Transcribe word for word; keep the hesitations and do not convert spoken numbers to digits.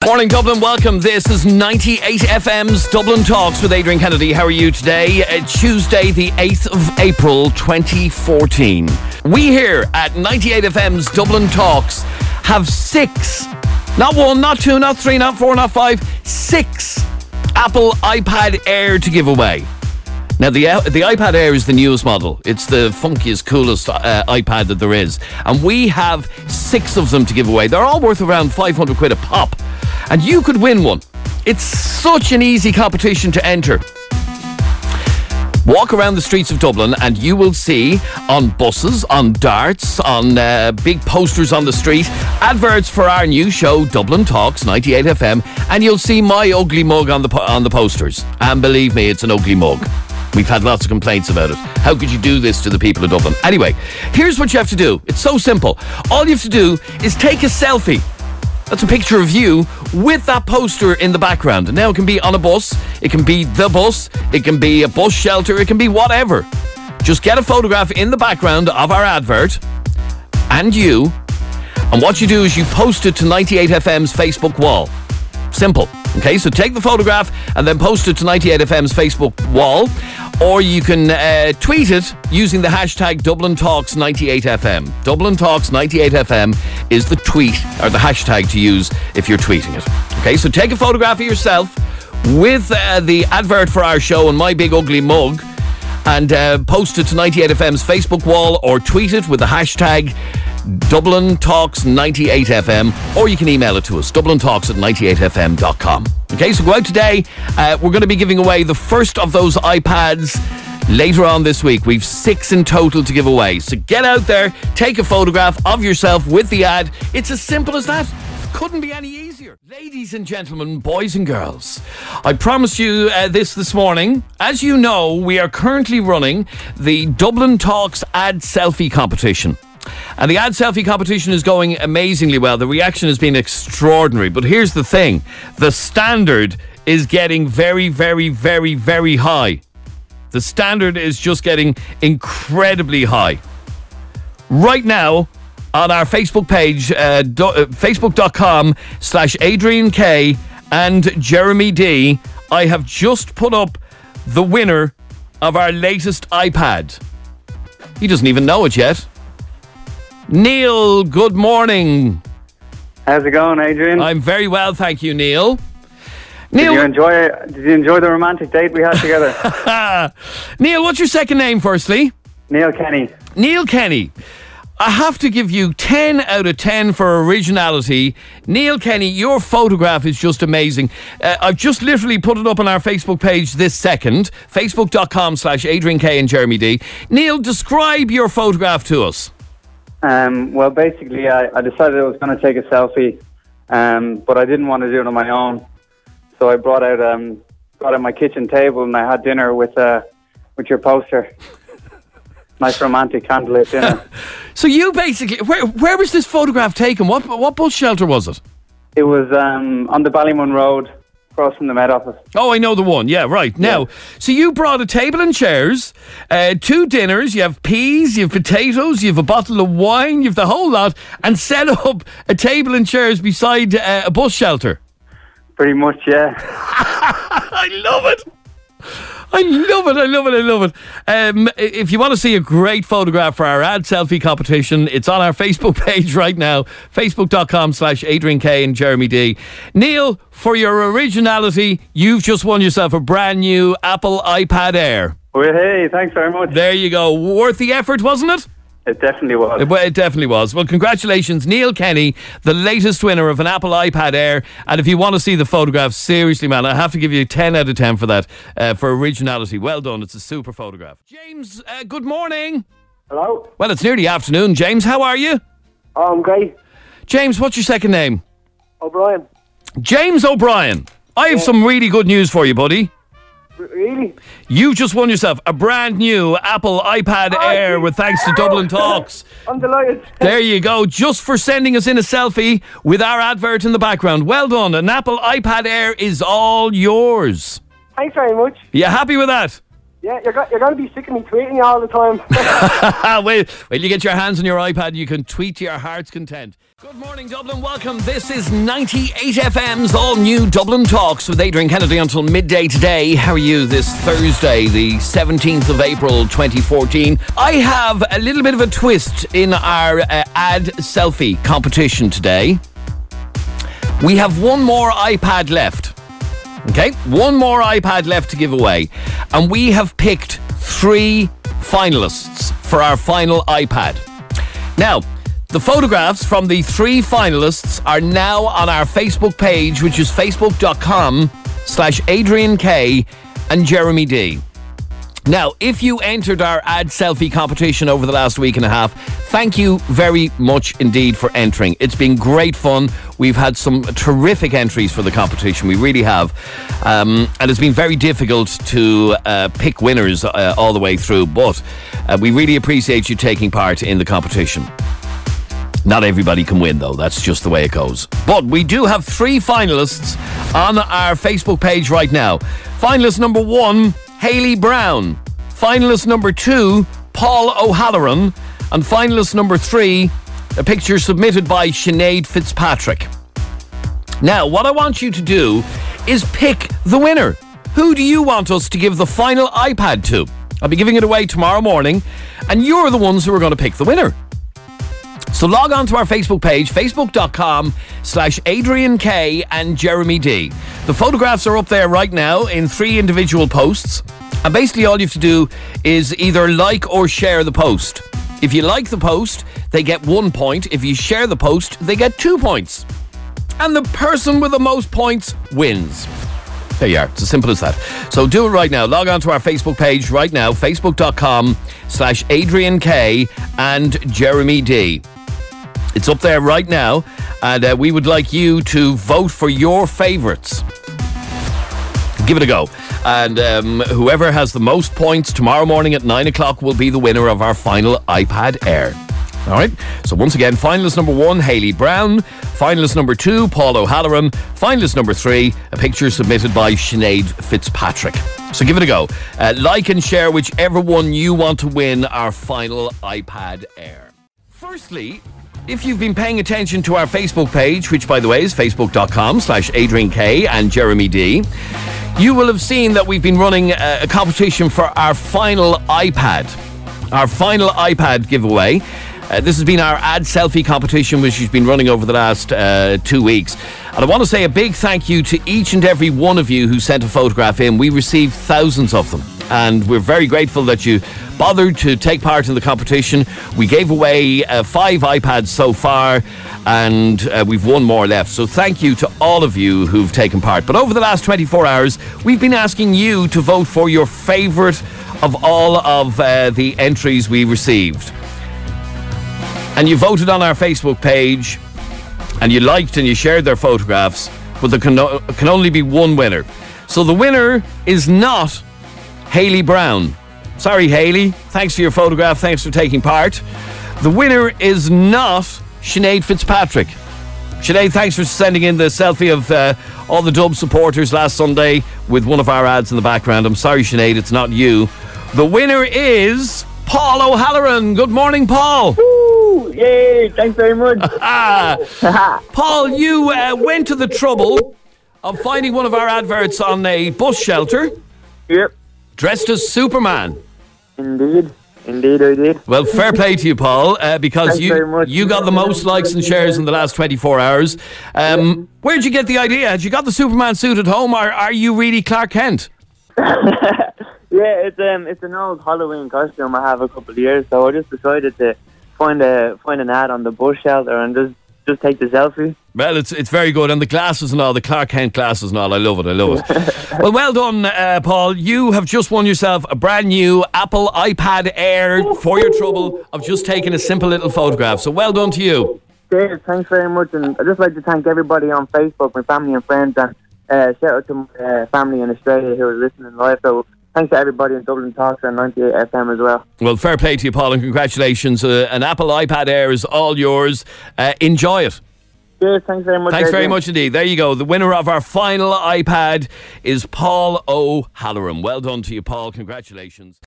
Morning Dublin, welcome. This is ninety-eight F M's Dublin Talks with Adrian Kennedy. How are you today? Uh, Tuesday the eighth of April twenty fourteen. We here at ninety-eight F M's Dublin Talks have six, not one, not two, not three, not four, not five, six Apple iPad Air to give away. Now, the uh, the iPad Air is the newest model. It's the funkiest, coolest uh, iPad that there is. And we have six of them to give away. They're all worth around five hundred quid a pop. And you could win one. It's such an easy competition to enter. Walk around the streets of Dublin and you will see on buses, on darts, on uh, big posters on the street, adverts for our new show, Dublin Talks, ninety-eight F M, and you'll see my ugly mug on the po- on the posters. And believe me, it's an ugly mug. We've had lots of complaints about it. How could you do this to the people of Dublin? Anyway, here's what you have to do. It's so simple. All you have to do is take a selfie. That's a picture of you with that poster in the background. And now it can be on a bus, it can be the bus, it can be a bus shelter, it can be whatever. Just get a photograph in the background of our advert and you. And what you do is you post it to ninety-eight F M's Facebook wall. Simple. Okay, so take the photograph and then post it to ninety-eight F M's Facebook wall, or you can uh, tweet it using the hashtag Dublin Talks ninety-eight F M. Dublin Talks ninety-eight F M is the tweet or the hashtag to use if you're tweeting it. Okay, so take a photograph of yourself with uh, the advert for our show and my big ugly mug and uh, post it to ninety-eight F M's Facebook wall or tweet it with the hashtag Dublin Talks ninety-eight F M, or you can email it to us, dublin talks at ninety-eight f m dot com. Okay, so go out today. Uh, we're going to be giving away the first of those iPads later on this week. We've six in total to give away. So get out there, take a photograph of yourself with the ad. It's as simple as that. Couldn't be any easier. Ladies and gentlemen, boys and girls, I promised you uh, this this morning. As you know, we are currently running the Dublin Talks ad selfie competition. And the ad selfie competition is going amazingly well. The reaction has been extraordinary. But here's the thing. The standard is getting very, very, very, very high. The standard is just getting incredibly high. Right now, on our Facebook page, uh, do, uh, facebook.com slash Adrian K and Jeremy D, I have just put up the winner of our latest iPad. He doesn't even know it yet. Neil, good morning. How's it going, Adrian? I'm very well, thank you, Neil. Neil, did you enjoy? Did you enjoy the romantic date we had together? Neil, what's your second name, firstly? Neil Kenny. Neil Kenny. I have to give you ten out of ten for originality. Neil Kenny, your photograph is just amazing. Uh, I've just literally put it up on our Facebook page this second. Facebook.com slash Adrian K and Jeremy D. Neil, describe your photograph to us. Um, well, basically, I, I decided I was going to take a selfie, um, but I didn't want to do it on my own. So I brought out um, brought out my kitchen table and I had dinner with uh, with your poster. Nice romantic candlelit dinner. So you basically, where where was this photograph taken? What what bus shelter was it? It was um, on the Ballymun Road, across from the Met Office. Oh, I know the one. Yeah, right. Now, yeah. So you brought a table and chairs, uh, two dinners, you have peas, you have potatoes, you have a bottle of wine, you have the whole lot, and set up a table and chairs beside uh, a bus shelter. Pretty much, yeah. I love it. I love it, I love it, I love it. Um, if you want to see a great photograph for our ad selfie competition, it's on our Facebook page right now, facebook.com slash Adrian K and Jeremy D. Neil, for your originality, you've just won yourself a brand new Apple iPad Air. Well, hey, thanks very much. There you go. Worth the effort, wasn't it? It definitely was. It, it definitely was. Well, congratulations, Neil Kenny, the latest winner of an Apple iPad Air. And if you want to see the photograph, seriously, man, I have to give you ten out of ten for that, uh, for originality. Well done. It's a super photograph. James, uh, good morning. Hello. Well, it's nearly afternoon. James, how are you? Oh, I'm great. James, what's your second name? O'Brien. James O'Brien. I have yeah. some really good news for you, buddy. Really? You just won yourself a brand new Apple iPad oh, Air with thanks to Dublin Talks. I'm delighted. There you go. Just for sending us in a selfie with our advert in the background. Well done. An Apple iPad Air is all yours. Thanks very much. You happy with that? Yeah, you're, go- you're going to be sick of me tweeting you all the time. well, when you get your hands on your iPad, you can tweet to your heart's content. Good morning, Dublin. Welcome. This is ninety-eight F M's all-new Dublin Talks with Adrian Kennedy until midday today. How are you this Thursday, the seventeenth of April, twenty fourteen? I have a little bit of a twist in our uh, ad selfie competition today. We have one more iPad left. Okay, one more iPad left to give away. And we have picked three finalists for our final iPad. Now, the photographs from the three finalists are now on our Facebook page, which is facebook.com slash Adrian K and Jeremy D. Now, if you entered our ad selfie competition over the last week and a half, thank you very much indeed for entering. It's been great fun. We've had some terrific entries for the competition. We really have. Um, and it's been very difficult to uh, pick winners uh, all the way through. But uh, we really appreciate you taking part in the competition. Not everybody can win, though. That's just the way it goes. But we do have three finalists on our Facebook page right now. Finalist number one, Hayley Brown. Finalist number two, Paul O'Halloran. And finalist number three, a picture submitted by Sinead Fitzpatrick. Now, what I want you to do is pick the winner. Who do you want us to give the final iPad to? I'll be giving it away tomorrow morning, and you're the ones who are going to pick the winner. So log on to our Facebook page, facebook.com slash Adrian K and Jeremy D. The photographs are up there right now in three individual posts. And basically all you have to do is either like or share the post. If you like the post, they get one point. If you share the post, they get two points. And the person with the most points wins. There you are. It's as simple as that. So do it right now. Log on to our Facebook page right now, facebook.com slash Adrian K and Jeremy D. It's up there right now, and uh, we would like you to vote for your favourites. Give it a go. And um, whoever has the most points tomorrow morning at nine o'clock will be the winner of our final iPad Air. All right? So once again, finalist number one, Hayley Brown. Finalist number two, Paul O'Halloran. Finalist number three, a picture submitted by Sinead Fitzpatrick. So give it a go. Uh, like and share whichever one you want to win our final iPad Air. Firstly, if you've been paying attention to our Facebook page, which by the way is facebook.com slash Adrian K and Jeremy D, you will have seen that we've been running a, a competition for our final iPad. Our final iPad giveaway. Uh, this has been our ad selfie competition, which has been running over the last uh, two weeks. And I want to say a big thank you to each and every one of you who sent a photograph in. We received thousands of them. And we're very grateful that you bothered to take part in the competition. We gave away uh, five iPads so far, and uh, we've one more left. So thank you to all of you who've taken part. But over the last twenty-four hours, we've been asking you to vote for your favourite of all of uh, the entries we received. And you voted on our Facebook page, and you liked and you shared their photographs, but there can, o- can only be one winner. So the winner is not Hayley Brown. Sorry, Hayley. Thanks for your photograph. Thanks for taking part. The winner is not Sinead Fitzpatrick. Sinead, thanks for sending in the selfie of uh, all the Dub supporters last Sunday with one of our ads in the background. I'm sorry, Sinead, it's not you. The winner is Paul O'Halloran. Good morning, Paul. Woo! Yay! Thanks very much. Paul, you uh, went to the trouble of finding one of our adverts on a bus shelter. Yep. Dressed as Superman. Indeed. Indeed, I did. Well, fair play to you, Paul, uh, because Thanks very you much. you got the most likes and shares in the last twenty-four hours. Um, where'd you get the idea? Had you got the Superman suit at home, or are you really Clark Kent? Yeah, it's um, it's an old Halloween costume I have a couple of years, so I just decided to find a find an ad on the bus shelter and just just take the selfie. Well, it's it's very good, and the glasses and all, the Clark Kent glasses and all, I love it, I love it. Well, well done, uh, Paul. You have just won yourself a brand new Apple iPad Air for your trouble of just taking a simple little photograph. So well done to you. Cheers, thanks very much, and I'd just like to thank everybody on Facebook, my family and friends, and uh, shout out to my uh, family in Australia who are listening live. So thanks to everybody in Dublin Talks and ninety-eight F M as well. Well, fair play to you, Paul, and congratulations. Uh, an Apple iPad Air is all yours. Uh, enjoy it. Cheers, thanks very much. Thanks very Adrian. much indeed. There you go. The winner of our final iPad is Paul O'Halloran. Well done to you, Paul. Congratulations.